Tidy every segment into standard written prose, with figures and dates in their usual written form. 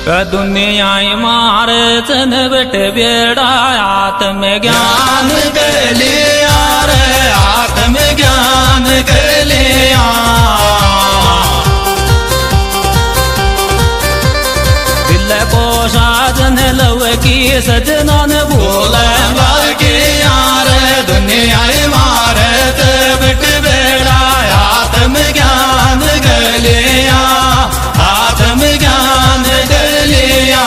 दुनिया मारे चन बट बेड़ा आत्मज्ञान के लिया रे आत्मज्ञान के लिया दिल को साजन लव की सजना ने बोले के यार दुनिया मारे बट बेड़ा आत्मज्ञान के लिया आत्मज्ञान के लिया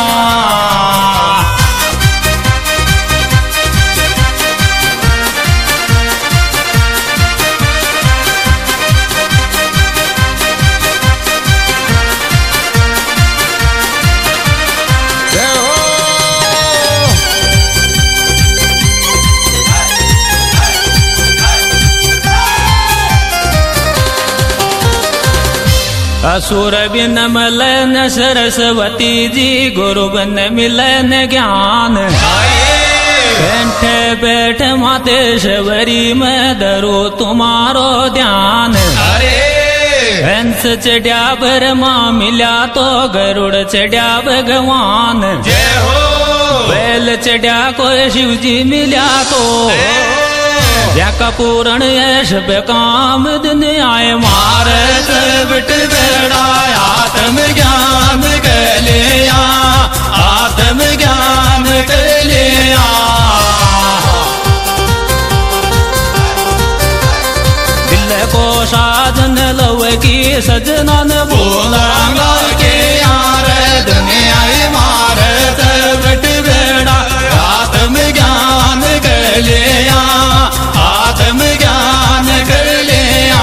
असुर बिन मलन सरस्वती जी गुरु बिन मिलन ज्ञान बैठे बैठ मातेश्वरी में धरो तुम्हारो ध्यान हंस चढ़िया ब्रह्मा मिला तो गरुड़ चढ़िया भगवान जय हो बैल चढ़िया को शिव जी मिला तो का पूर्ण यश काम दुनिया मारे बिट बेड़ा आत्मज्ञान के लिया आत्मज्ञान के लिया दिल को साधन लव की सजना ने बोला के यार दुनिया मारे बिट बेड़ा आत्मज्ञान के लिया आत्मज्ञान कर लिया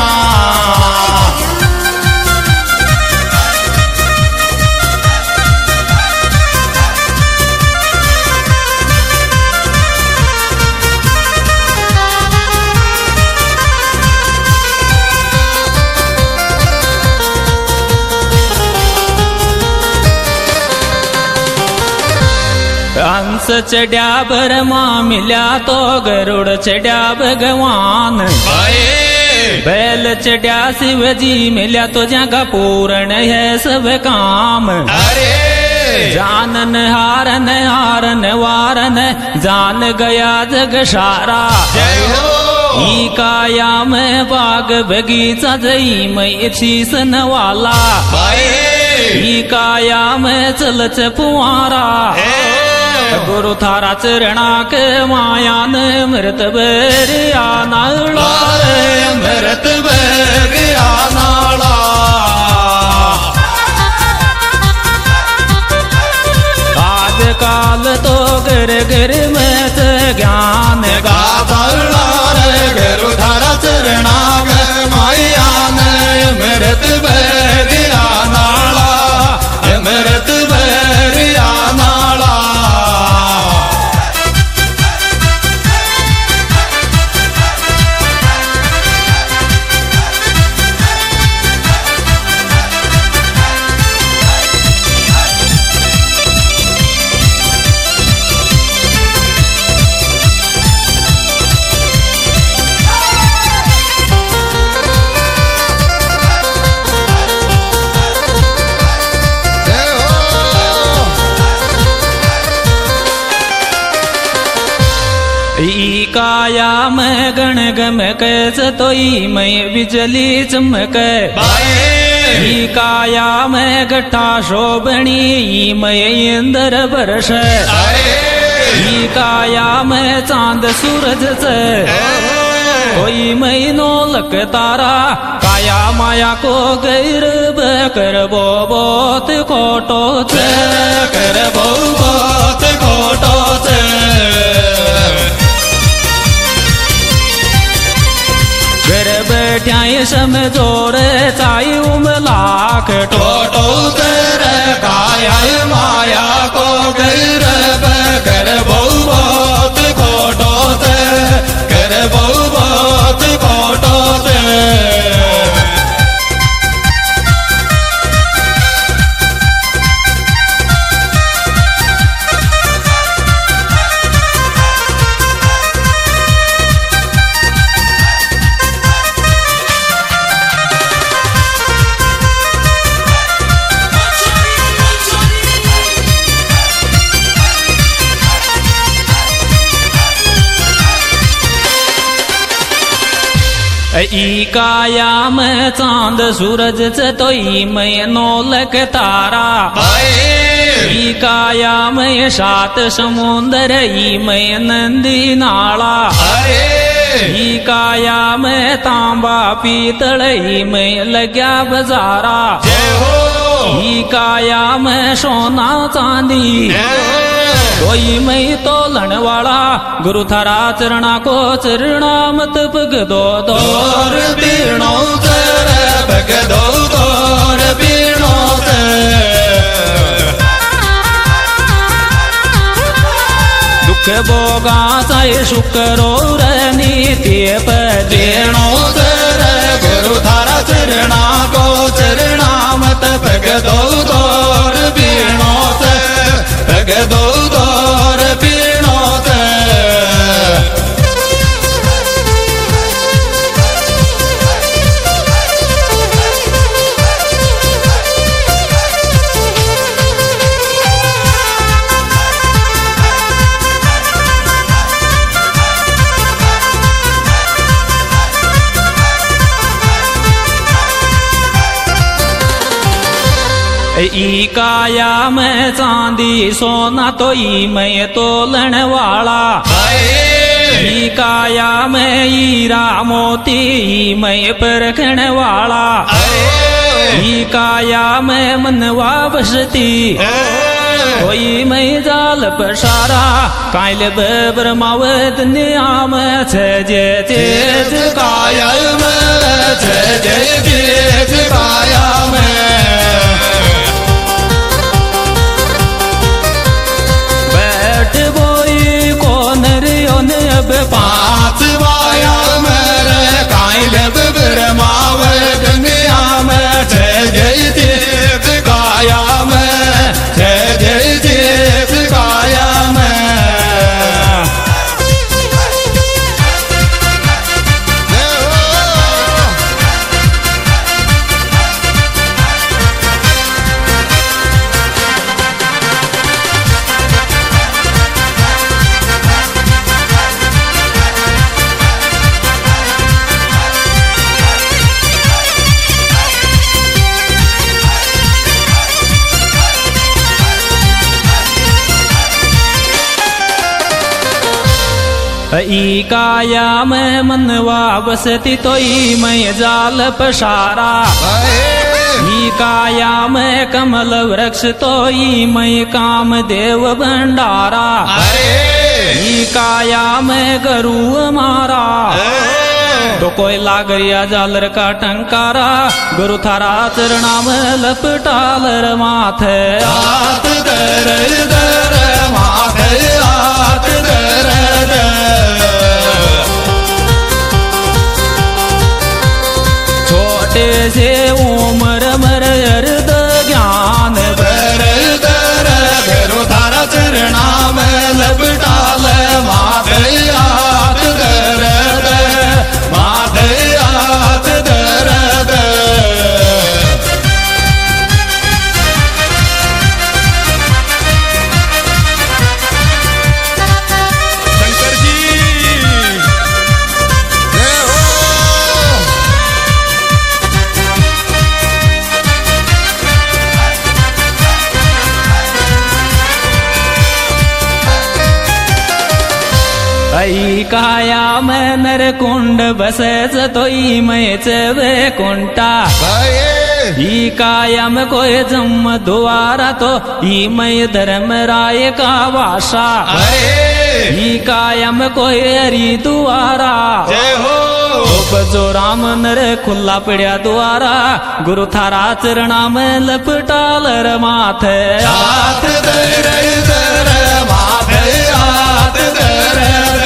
हंस चढ़िया ब्रह्मा मिला तो गरुड़ चढ़िया भगवान बैल चढ़िया शिव जी मिला तो जगह पूर्ण है सब काम जानन हारन हारन वारन जान गया जग सारा ई काया में बाग बगीचा जई में शीसन वाला ई काया में चल चपुआरा गुरु थारा चरणा के मायान मृत बेरिया नाला मृत बेरिया नाला आज काल तो गिर गिर में ज्ञान गाता गुरु थारा चरणा के मायान मृत बेरिया नाला मृत बेरिया नाला ई काया में गण गम कैसे तो ई में बिजली चमक ई काया में गठा शोभनी ई में इंद्र बरस ई काया में चांद सूरज से कोई महीनो लक तारा काया माया को गैर कर बो बहुत खोटो से कर बो बहुत खोटो से घर बैठा समझो रे चाई लाख टोटो तेरे काया माया को गैर कर बहुत खोटो से कर बहुत खोटो से ई काया में चांद सूरज चतोई में नौलक तारा ई काया में सात समुंदर ई में नंदी नाला ई काया में तांबा पीतल ई में लग्या बजारा ई काया में सोना चांदी कोई मई तोलन वाला गुरु थारा चरणा को चरणा मत पग दो दौर पीणो तर पग दो दौर पीणो दुख भोगा चाहे शुक्रो नीति पीणो तर गुरु थारा चरणा को चरणा मत पग दो दौर पीणो पग दो दौर पीणो ई काया में चांदी सोना तो ई में तोलन वाला ई काया में हीरा मोती ई में परखण वाला ई काया में मनवा बसती कोई में जाल पसारा कायल ब्रह्मावत नियाम जय तेज काया में जय तेज काया में अब पांच वाया मेरे कायल ब्रह्माव दुनिया में जय जय देव काया में जय जय देव काया में ई काया में मनवा बसती तो ई में जाल पसारा ई काया में कमल वृक्ष तो ई में काम देव भंडारा ई काया में गरु मारा तो कोई लागरिया जालर का टंकारा गुरु थारा चरणा में लपटालर माथे हाथ दर दर माथे हाथ दर छोटे से उम्र मर अर्ध ज्ञान बर दर गुरु थारा चरणा में लपटाल माथे हाथ दर माथे हाथ दर शंकर जी ई काया में नर कुंड बसे जतोई में चवे कुंटा ई काया में कोई जम द्वारा तो ई में धर्म राय का वासा ई काया में कोई हरी द्वारा जय हो जो राम नर खुला पड़ा द्वारा गुरु थारा चरणा में लपटालर माथे हाथ दर दर माथे हाथ दर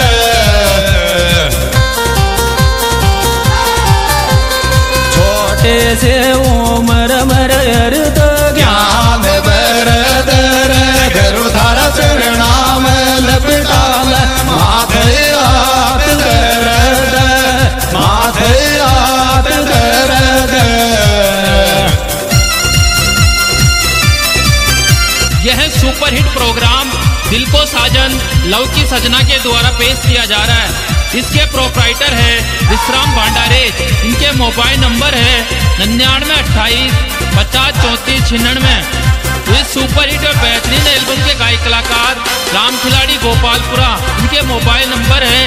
छोटे से उम्र मर अर्ध ज्ञान बर दर गुरु थारा चरणा में लपटाल माथे हाथ दर माथे हाथ दर यह सुपरहिट प्रोग्राम दिल को साजन लव की सजना के द्वारा पेश किया जा रहा है। इसके प्रोप्राइटर है विश्राम भंडारे। इनके मोबाइल नंबर है 9928503496। इस सुपर हिट और बेहतरीन एल्बम के गायक कलाकार राम खिलाड़ी गोपालपुरा। इनके मोबाइल नंबर है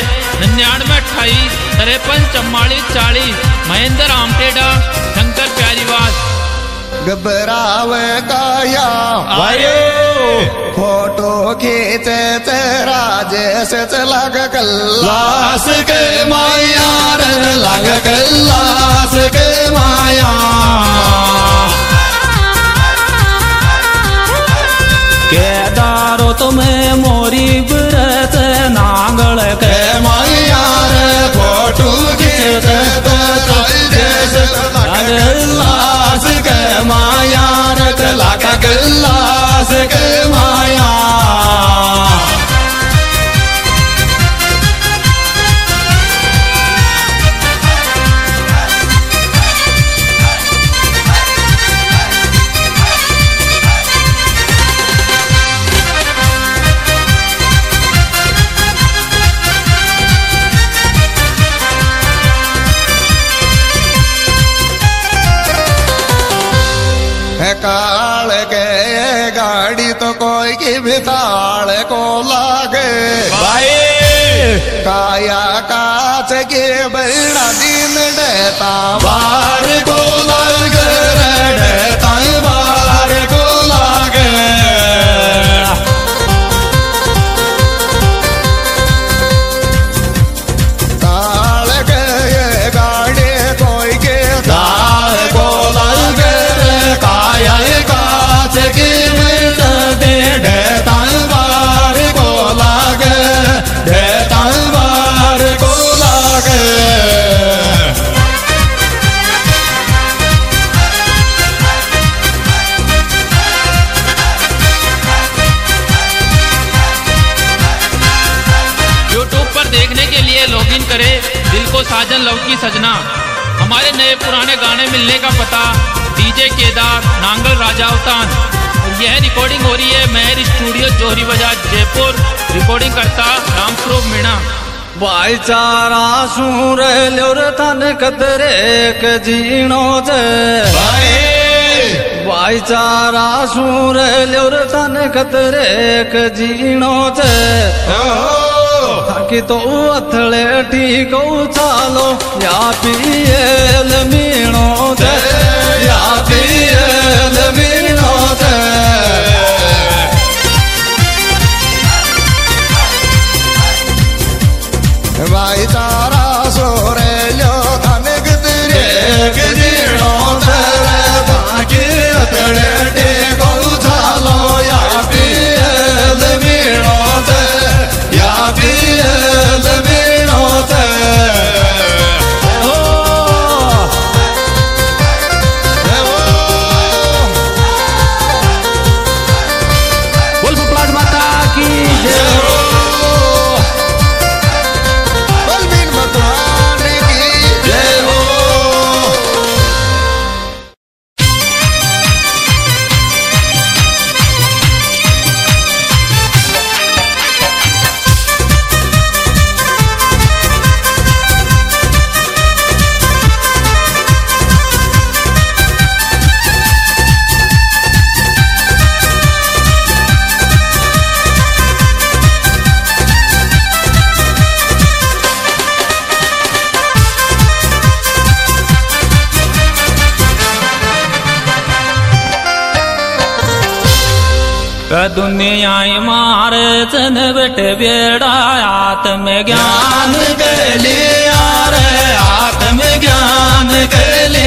9928534440। महेंद्र आमटेडा, शंकर प्यारीवाल। घबरावे काया फोटो खींचे राजेश लग गल्लास के माया रे लग गल्लास के माया। केदारो तुम्हें मोरी ब्रत नांगल के माया रे फोटो खींचे राजेश लग गल्लास के माया रे लग गल्लास के माया। काल के गाड़ी तो कोई की भी ताल को लागे भाई। काया काच के बड़ा दिन देता बार को लागे देता बार को लागे। ताल के गाड़ी कोई के ताल को लागे काया काच की दे देता बार को लागे देता बार को लागे। यूट्यूब पर देखने के लिए लॉगिन करें दिल को साजन लव की सजना। हमारे नए पुराने गाने मिलने का पता डीजे केदार नांगल राजावतान। यह रिकॉर्डिंग हो रही है मेहर स्टूडियो जोहरी बाजार जयपुर। रिकॉर्डिंग करता रामस्वरूप मीणा। भाईचारा सूर ल्योर तन कतरे के जीणो जे भाईचारा सूर ल्योर तन कतरे के जीणो जे। कि तो अथले ठीको चालो या पियल मीणो जे या पियल मीणो जे। भाईचारा सोरे लो धन गदरे गजीणो तेरे बाकी अतड़े टेको चालो या पियल मीणो ते या पियल मीणो ते। बोल प्लाट माता की जय। दुनिया मार चन बट बेड़ा आत्म ज्ञान के लिए आत्म ज्ञान के लिए।